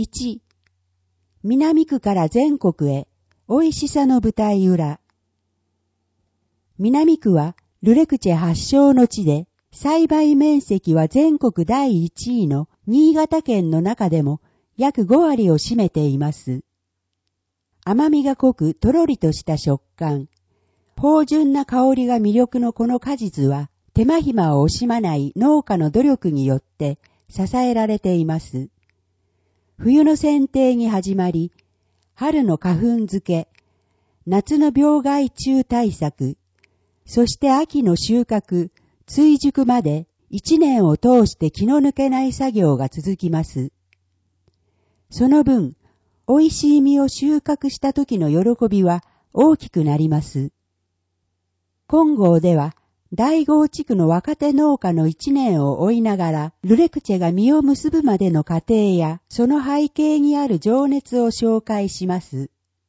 1、南区から全国へ、美味しさの舞台裏。南区はルレクチェ発祥の地で、栽培面積は全国第1位の新潟県の中でも約5割を占めています。甘みが濃くとろりとした食感、芳醇な香りが魅力のこの果実は、手間暇を惜しまない農家の努力によって支えられています。冬の剪定に始まり、春の花粉漬け、夏の病害虫対策、そして秋の収穫、追熟まで一年を通して気の抜けない作業が続きます。その分、美味しい実を収穫した時の喜びは大きくなります。金剛では、大郷地区の若手農家の一年を追いながら、ルレクチェが実を結ぶまでの過程や、その背景にある情熱を紹介します。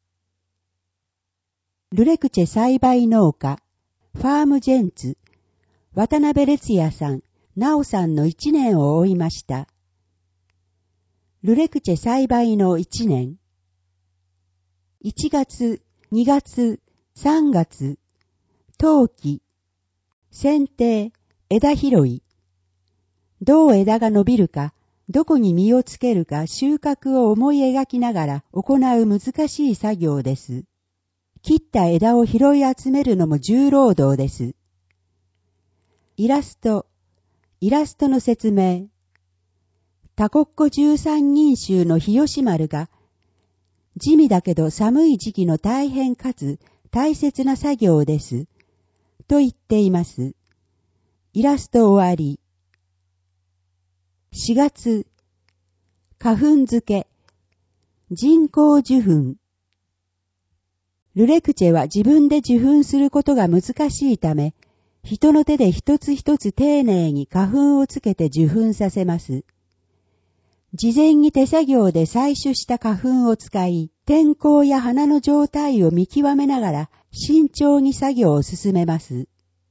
ルレクチェ栽培農家、ファームジェンツ、渡辺烈也さん、ナオさんの一年を追いました。ルレクチェ栽培の一年。1月、2月、3月、冬季、剪定、枝拾い。どう枝が伸びるか、どこに実をつけるか収穫を思い描きながら行う難しい作業です。切った枝を拾い集めるのも重労働です。イラストの説明。タコッコ13人衆の日吉丸が、地味だけど寒い時期の大変かつ大切な作業です。と言っています。イラスト終わり。4月、花粉漬け、人工受粉。ルレクチェは自分で受粉することが難しいため、人の手で一つ一つ丁寧に花粉をつけて受粉させます。事前に手作業で採取した花粉を使い、天候や花の状態を見極めながら慎重に作業を進めます。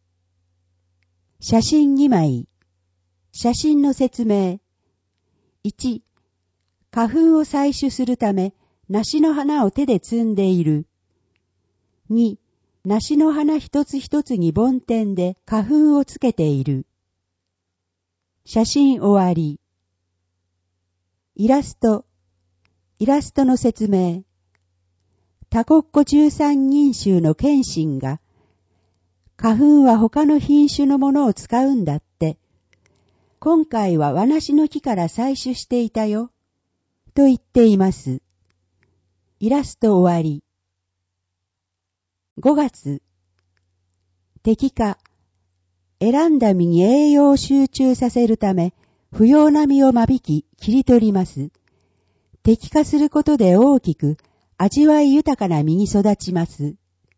写真2枚。写真の説明。1、花粉を採取するため、梨の花を手で摘んでいる。2、梨の花一つ一つに梵天で花粉をつけている。写真終わり。イラストの説明。タコッコ13人衆の謙信が、花粉は他の品種のものを使うんだって。今回は和梨の木から採取していたよ。と言っています。イラスト終わり。5月。摘果。選んだ実に栄養を集中させるため、不要な実を間引き、切り取ります。摘果することで大きく、味わい豊かな実に育ちます。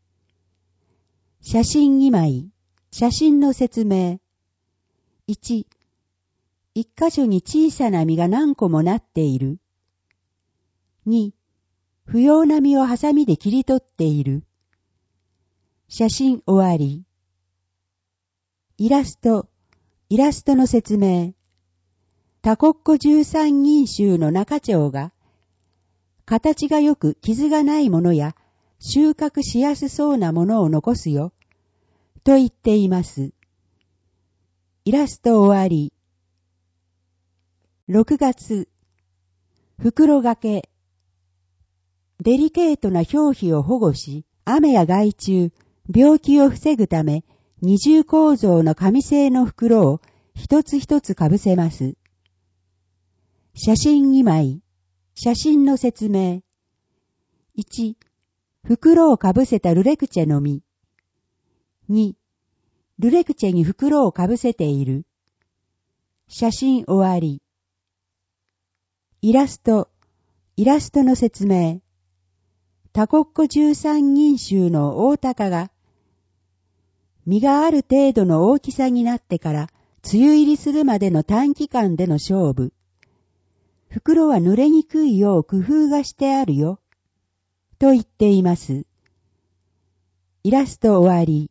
写真2枚。写真の説明。1、一箇所に小さな実が何個もなっている。2、不要な実をハサミで切り取っている。写真終わり。イラストの説明。タコッコ13人衆の中長が、形がよく傷がないものや、収穫しやすそうなものを残すよ、と言っています。イラスト終わり。6月、袋掛け。デリケートな表皮を保護し、雨や害虫、病気を防ぐため、二重構造の紙製の袋を一つ一つかぶせます。写真2枚。写真の説明。1、袋をかぶせたルレクチェの実。2、ルレクチェに袋をかぶせている。写真終わり。イラストの説明。タコッコ13人衆の大鷹が、実がある程度の大きさになってから、梅雨入りするまでの短期間での勝負。袋は濡れにくいよう工夫がしてあるよ。と言っています。イラスト終わり。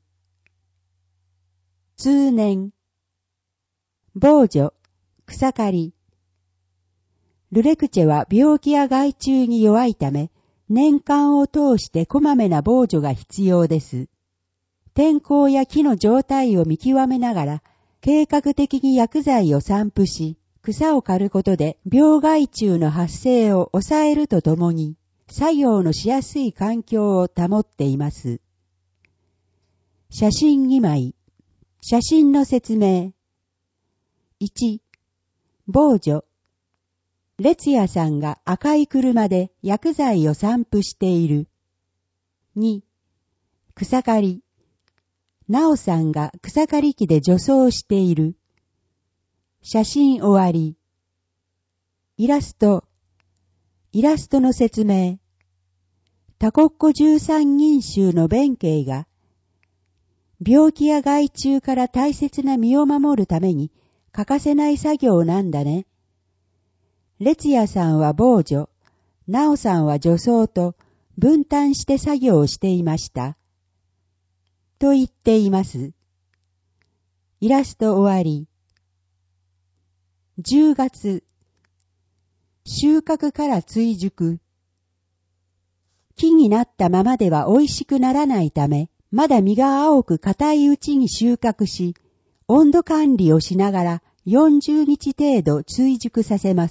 通年。防除、草刈り。 ルレクチェは病気や害虫に弱いため、年間を通してこまめな防除が必要です。天候や木の状態を見極めながら、計画的に薬剤を散布し、草を刈ることで病害虫の発生を抑えるとともに、作業のしやすい環境を保っています。写真2枚。写真の説明。1、防除。列也さんが赤い車で薬剤を散布している。2、草刈り。なおさんが草刈り機で除草している。写真終わり。イラスト。イラストの説明。タコッコ13人衆の弁慶が、病気や害虫から大切な身を守るために欠かせない作業なんだね。列也さんは防除、なおさんは除草と分担して作業をしていました。と言っています。イラスト終わり。10月。収穫から追熟。木になったままでは美味しくならないため、まだ実が青く硬いうちに収穫し、温度管理をしながら40日程度追熟させます。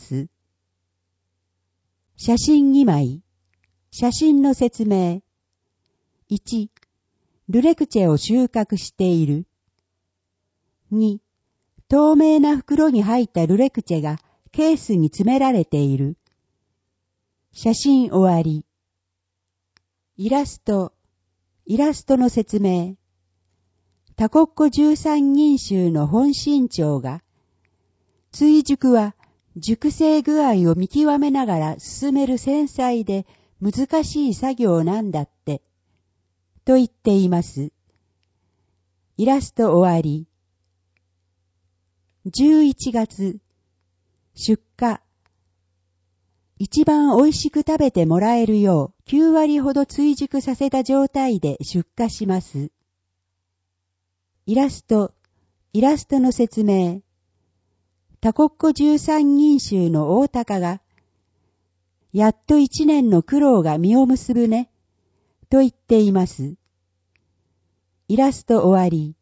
写真2枚。写真の説明。1、ルレクチェを収穫している。2、透明な袋に入ったルレクチェがケースに詰められている。写真終わり。イラスト。イラストの説明。タコッコ13人衆の本身長が、追熟は熟成具合を見極めながら進める繊細で難しい作業なんだって、と言っています。イラスト終わり。11月。出荷。一番美味しく食べてもらえるよう9割ほど追熟させた状態で出荷します。イラスト。イラストの説明。タコッコ13人衆の大鷹が、やっと1年の苦労が実を結ぶね、と言っています。イラスト終わり。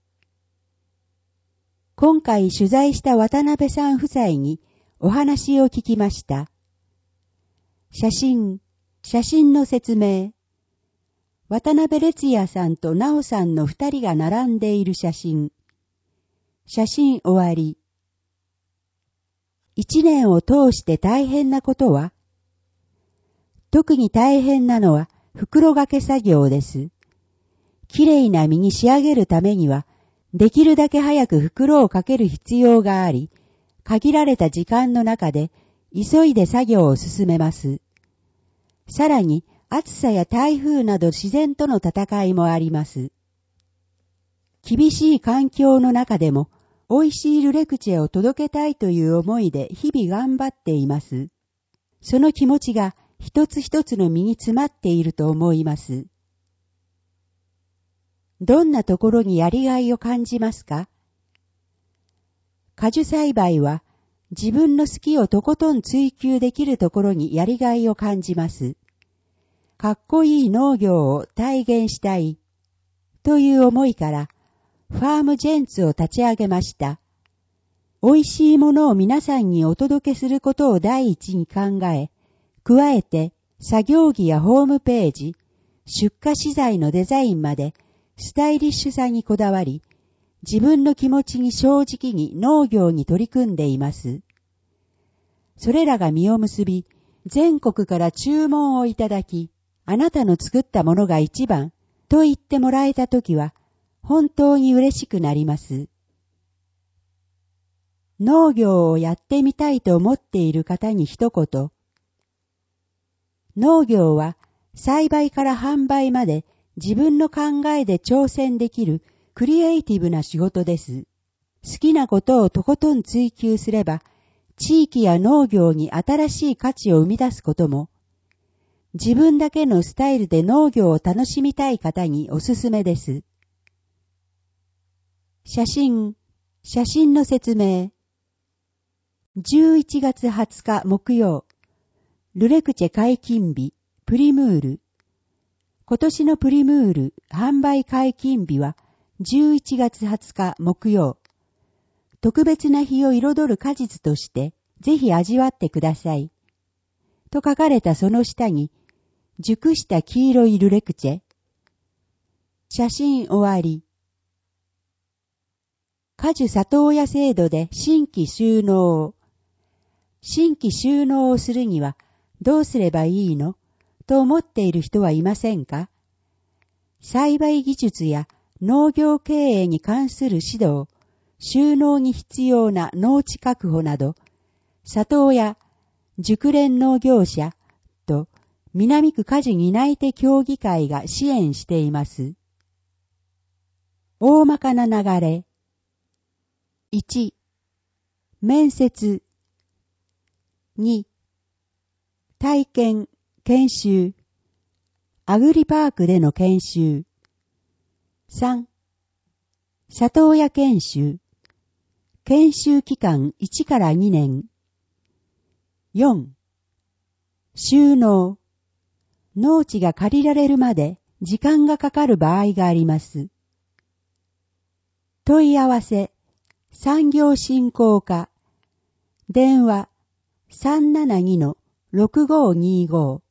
今回取材した渡辺さん夫妻にお話を聞きました。写真の説明。渡辺列也さんと直さんの2人が並んでいる写真。写真終わり。1年を通して大変なことは？特に大変なのは袋掛け作業です。きれいな実に仕上げるためには、できるだけ早く袋をかける必要があり、限られた時間の中で急いで作業を進めます。さらに暑さや台風など自然との戦いもあります。厳しい環境の中でも美味しいルレクチェを届けたいという思いで日々頑張っています。その気持ちが一つ一つの身に詰まっていると思います。どんなところにやりがいを感じますか？果樹栽培は自分の好きをとことん追求できるところにやりがいを感じます。かっこいい農業を体現したいという思いからファームジェンツを立ち上げました。美味しいものを皆さんにお届けすることを第一に考え、加えて作業着やホームページ、出荷資材のデザインまでスタイリッシュさにこだわり、自分の気持ちに正直に農業に取り組んでいます。それらが実を結び、全国から注文をいただき、あなたの作ったものが一番と言ってもらえたときは、本当に嬉しくなります。農業をやってみたいと思っている方に一言。農業は栽培から販売まで自分の考えで挑戦できるクリエイティブな仕事です。好きなことをとことん追求すれば、地域や農業に新しい価値を生み出すことも、自分だけのスタイルで農業を楽しみたい方におすすめです。写真の説明。 11月20日木曜、ルレクチェ解禁日、プリムール。今年のプリムール販売解禁日は11月20日木曜。特別な日を彩る果実として、ぜひ味わってください。と書かれたその下に、熟した黄色いルレクチェ。写真終わり。果樹里親制度で新規収納を。新規収納をするにはどうすればいいのと思っている人はいませんか？栽培技術や農業経営に関する指導、収納に必要な農地確保など、里親、熟練農業者と南区果樹担い手協議会が支援しています。大まかな流れ。1、面接。2、体験、研修。アグリパークでの研修。3、里親研修。研修期間1から2年。4、収納。農地が借りられるまで時間がかかる場合があります。問い合わせ、産業振興課。電話、372-6525